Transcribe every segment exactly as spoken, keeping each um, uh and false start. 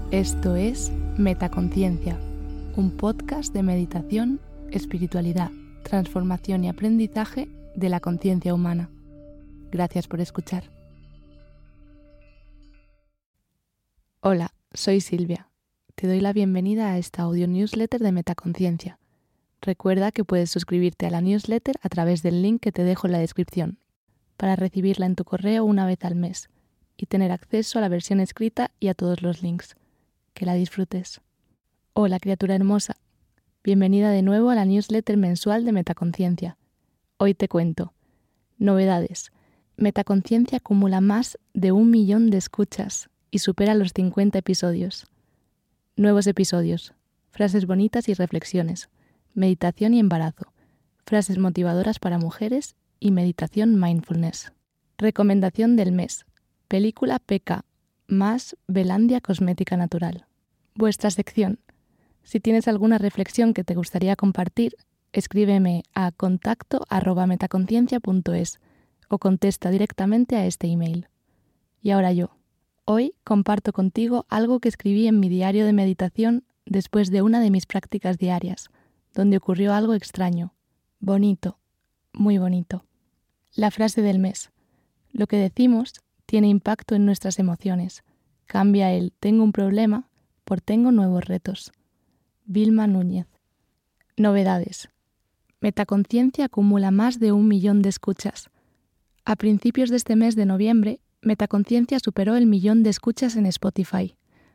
Esto es Metaconciencia, un podcast de meditación, espiritualidad, transformación y aprendizaje de la conciencia humana. Gracias por escuchar. Hola, soy Silvia. Te doy la bienvenida a esta audio newsletter de Metaconciencia. Recuerda que puedes suscribirte a la newsletter a través del link que te dejo en la descripción, para recibirla en tu correo una vez al mes y tener acceso a la versión escrita y a todos los links. Que la disfrutes. Hola, criatura hermosa. Bienvenida de nuevo a la newsletter mensual de Metaconciencia. Hoy te cuento. Novedades. Metaconciencia acumula más de un millón de escuchas y supera los cincuenta episodios. Nuevos episodios. Frases bonitas y reflexiones. Meditación y embarazo. Frases motivadoras para mujeres y meditación mindfulness. Recomendación del mes. Película P K más Belandia Cosmética Natural. Vuestra sección. Si tienes alguna reflexión que te gustaría compartir, escríbeme a contacto arroba metaconciencia punto es o contesta directamente a este email. Y ahora yo. Hoy comparto contigo algo que escribí en mi diario de meditación después de una de mis prácticas diarias, donde ocurrió algo extraño, bonito, muy bonito. La frase del mes. Lo que decimos tiene impacto en nuestras emociones. Cambia el tengo un problema por tengo nuevos retos. Vilma Núñez. Novedades. Metaconciencia acumula más de un millón de escuchas. A principios de este mes de noviembre, Metaconciencia superó el millón de escuchas en Spotify.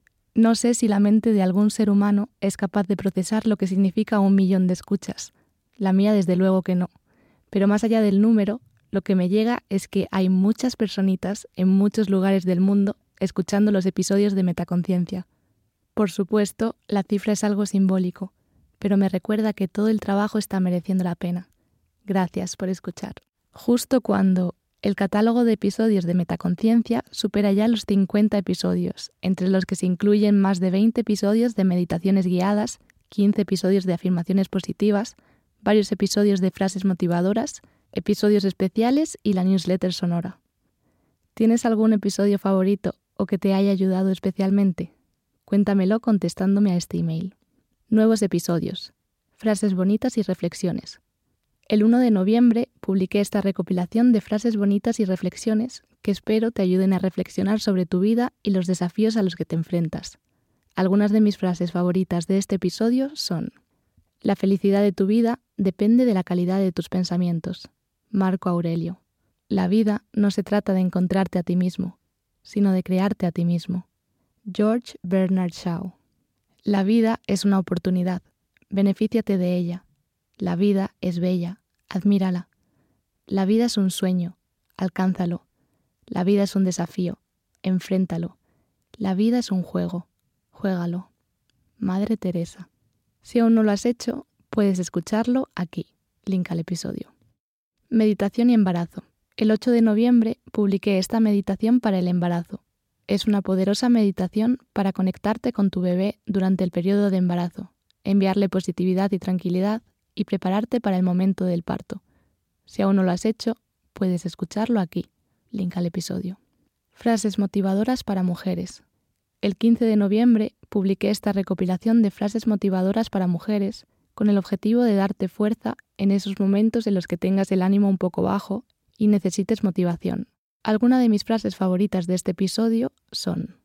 No sé si la mente de algún ser humano es capaz de procesar lo que significa un millón de escuchas. La mía desde luego que no. Pero más allá del número, lo que me llega es que hay muchas personitas en muchos lugares del mundo escuchando los episodios de Metaconciencia. Por supuesto, la cifra es algo simbólico, pero me recuerda que todo el trabajo está mereciendo la pena. Gracias por escuchar. Justo cuando el catálogo de episodios de Metaconciencia supera ya los cincuenta episodios, entre los que se incluyen más de veinte episodios de meditaciones guiadas, quince episodios de afirmaciones positivas, varios episodios de frases motivadoras, episodios especiales y la newsletter sonora. ¿Tienes algún episodio favorito o que te haya ayudado especialmente? Cuéntamelo contestándome a este email. Nuevos episodios. Frases bonitas y reflexiones. El primero de noviembre publiqué esta recopilación de frases bonitas y reflexiones que espero te ayuden a reflexionar sobre tu vida y los desafíos a los que te enfrentas. Algunas de mis frases favoritas de este episodio son: la felicidad de tu vida depende de la calidad de tus pensamientos. Marco Aurelio. La vida no se trata de encontrarte a ti mismo, sino de crearte a ti mismo. George Bernard Shaw. La vida es una oportunidad, benefíciate de ella. La vida es bella, admírala. La vida es un sueño, alcánzalo. La vida es un desafío, enfréntalo. La vida es un juego, juégalo. Madre Teresa. Si aún no lo has hecho, puedes escucharlo aquí, link al episodio. Meditación y embarazo. El ocho de noviembre publiqué esta meditación para el embarazo. Es una poderosa meditación para conectarte con tu bebé durante el periodo de embarazo, enviarle positividad y tranquilidad y prepararte para el momento del parto. Si aún no lo has hecho, puedes escucharlo aquí, link al episodio. Frases motivadoras para mujeres. El quince de noviembre publiqué esta recopilación de frases motivadoras para mujeres con el objetivo de darte fuerza en esos momentos en los que tengas el ánimo un poco bajo y necesites motivación. Algunas de mis frases favoritas de este episodio son: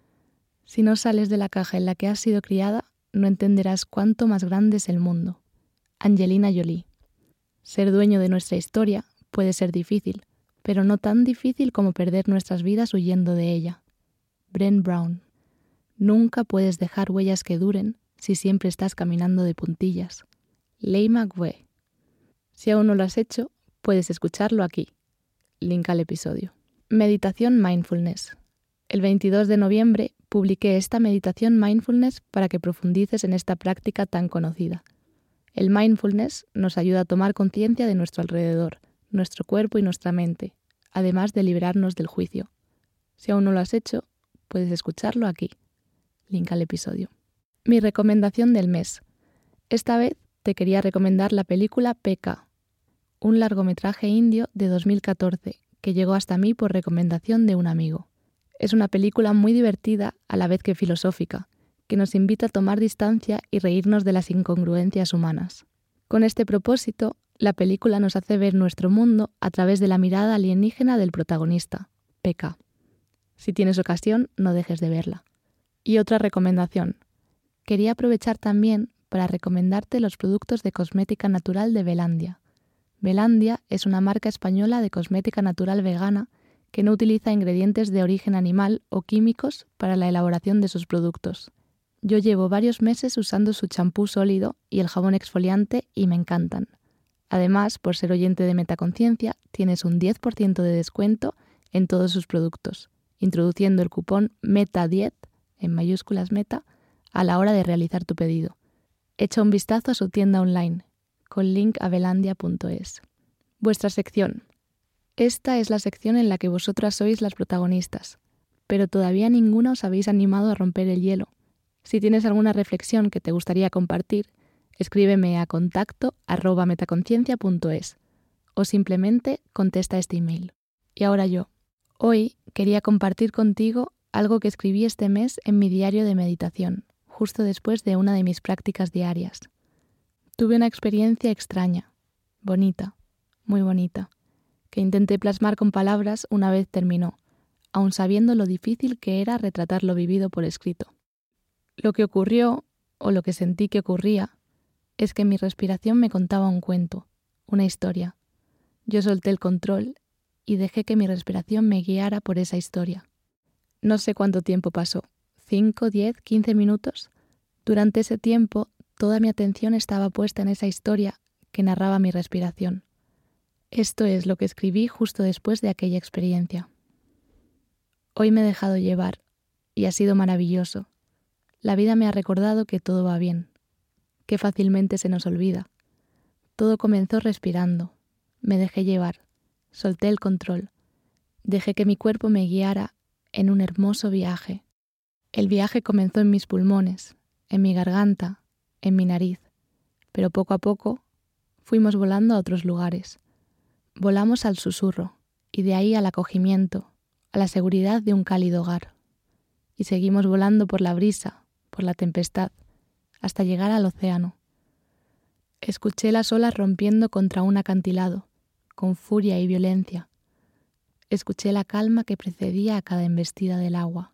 si no sales de la caja en la que has sido criada, no entenderás cuánto más grande es el mundo. Angelina Jolie. Ser dueño de nuestra historia puede ser difícil, pero no tan difícil como perder nuestras vidas huyendo de ella. Brené Brown. Nunca puedes dejar huellas que duren si siempre estás caminando de puntillas. Leigh McWee. Si aún no lo has hecho, puedes escucharlo aquí. Link al episodio. Meditación mindfulness. El veintidós de noviembre publiqué esta meditación mindfulness para que profundices en esta práctica tan conocida. El mindfulness nos ayuda a tomar conciencia de nuestro alrededor, nuestro cuerpo y nuestra mente, además de liberarnos del juicio. Si aún no lo has hecho, puedes escucharlo aquí. Link al episodio. Mi recomendación del mes. Esta vez te quería recomendar la película P K, un largometraje indio de dos mil catorce que llegó hasta mí por recomendación de un amigo. Es una película muy divertida a la vez que filosófica, que nos invita a tomar distancia y reírnos de las incongruencias humanas. Con este propósito, la película nos hace ver nuestro mundo a través de la mirada alienígena del protagonista, P K. Si tienes ocasión, no dejes de verla. Y otra recomendación. Quería aprovechar también para recomendarte los productos de cosmética natural de Belandia. Belandia es una marca española de cosmética natural vegana que no utiliza ingredientes de origen animal o químicos para la elaboración de sus productos. Yo llevo varios meses usando su champú sólido y el jabón exfoliante y me encantan. Además, por ser oyente de Metaconciencia, tienes un diez por ciento de descuento en todos sus productos, introduciendo el cupón meta diez, en mayúsculas meta, a la hora de realizar tu pedido. Echa un vistazo a su tienda online, con link a belandia punto es. Vuestra sección. Esta es la sección en la que vosotras sois las protagonistas, pero todavía ninguna os habéis animado a romper el hielo. Si tienes alguna reflexión que te gustaría compartir, escríbeme a contacto arroba metaconciencia punto es o simplemente contesta este email. Y ahora yo. Hoy quería compartir contigo algo que escribí este mes en mi diario de meditación, justo después de una de mis prácticas diarias. Tuve una experiencia extraña, bonita, muy bonita, que intenté plasmar con palabras una vez terminó, aun sabiendo lo difícil que era retratar lo vivido por escrito. Lo que ocurrió, o lo que sentí que ocurría, es que mi respiración me contaba un cuento, una historia. Yo solté el control y dejé que mi respiración me guiara por esa historia. No sé cuánto tiempo pasó, cinco, diez, quince minutos. Durante ese tiempo, toda mi atención estaba puesta en esa historia que narraba mi respiración. Esto es lo que escribí justo después de aquella experiencia. Hoy me he dejado llevar y ha sido maravilloso. La vida me ha recordado que todo va bien, que fácilmente se nos olvida. Todo comenzó respirando. Me dejé llevar, solté el control, dejé que mi cuerpo me guiara en un hermoso viaje. El viaje comenzó en mis pulmones, en mi garganta, en mi nariz, pero poco a poco fuimos volando a otros lugares. Volamos al susurro y de ahí al acogimiento, a la seguridad de un cálido hogar. Y seguimos volando por la brisa, por la tempestad, hasta llegar al océano. Escuché las olas rompiendo contra un acantilado, con furia y violencia. Escuché la calma que precedía a cada embestida del agua.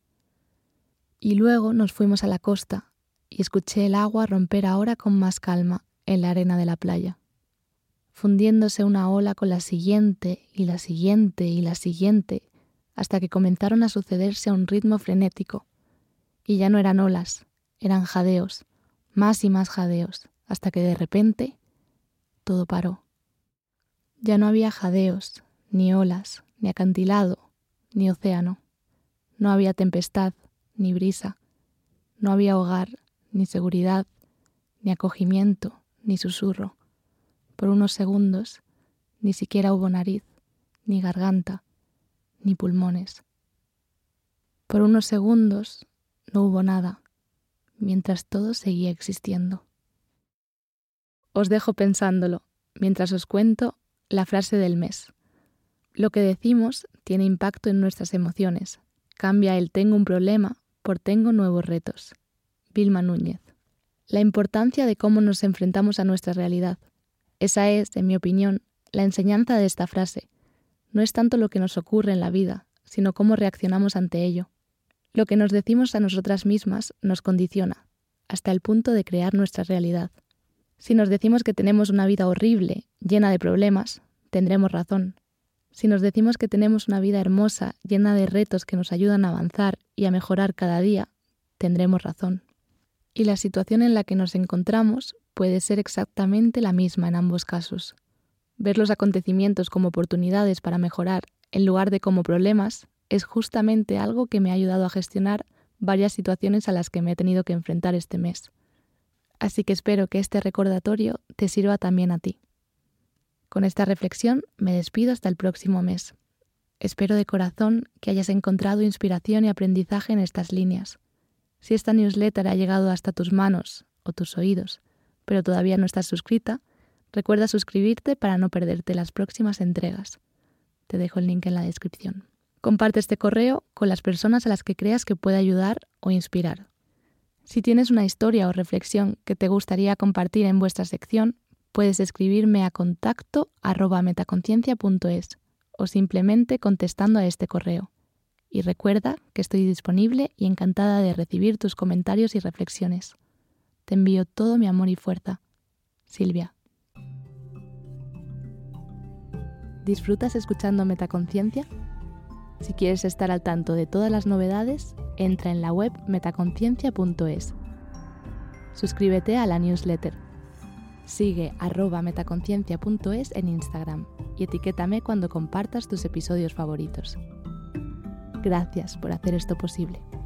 Y luego nos fuimos a la costa y escuché el agua romper ahora con más calma en la arena de la playa, fundiéndose una ola con la siguiente y la siguiente y la siguiente, hasta que comenzaron a sucederse a un ritmo frenético. Y ya no eran olas, eran jadeos, más y más jadeos, hasta que de repente todo paró. Ya no había jadeos, ni olas, ni acantilado, ni océano. No había tempestad, ni brisa. No había hogar, ni seguridad, ni acogimiento, ni susurro. Por unos segundos, ni siquiera hubo nariz, ni garganta, ni pulmones. Por unos segundos no hubo nada, mientras todo seguía existiendo. Os dejo pensándolo, mientras os cuento la frase del mes. Lo que decimos tiene impacto en nuestras emociones. Cambia el tengo un problema por tengo nuevos retos. Vilma Núñez. La importancia de cómo nos enfrentamos a nuestra realidad. Esa es, en mi opinión, la enseñanza de esta frase. No es tanto lo que nos ocurre en la vida, sino cómo reaccionamos ante ello. Lo que nos decimos a nosotras mismas nos condiciona, hasta el punto de crear nuestra realidad. Si nos decimos que tenemos una vida horrible, llena de problemas, tendremos razón. Si nos decimos que tenemos una vida hermosa, llena de retos que nos ayudan a avanzar y a mejorar cada día, tendremos razón. Y la situación en la que nos encontramos puede ser exactamente la misma en ambos casos. Ver los acontecimientos como oportunidades para mejorar, en lugar de como problemas, es justamente algo que me ha ayudado a gestionar varias situaciones a las que me he tenido que enfrentar este mes. Así que espero que este recordatorio te sirva también a ti. Con esta reflexión me despido hasta el próximo mes. Espero de corazón que hayas encontrado inspiración y aprendizaje en estas líneas. Si esta newsletter ha llegado hasta tus manos o tus oídos, pero todavía no estás suscrita, recuerda suscribirte para no perderte las próximas entregas. Te dejo el link en la descripción. Comparte este correo con las personas a las que creas que puede ayudar o inspirar. Si tienes una historia o reflexión que te gustaría compartir en vuestra sección, puedes escribirme a contacto arroba metaconciencia punto es o simplemente contestando a este correo. Y recuerda que estoy disponible y encantada de recibir tus comentarios y reflexiones. Te envío todo mi amor y fuerza. Silvia. ¿Disfrutas escuchando Metaconciencia? Si quieres estar al tanto de todas las novedades, entra en la web metaconciencia punto es. Suscríbete a la newsletter. Sigue arroba metaconciencia punto es en Instagram y etiquétame cuando compartas tus episodios favoritos. Gracias por hacer esto posible.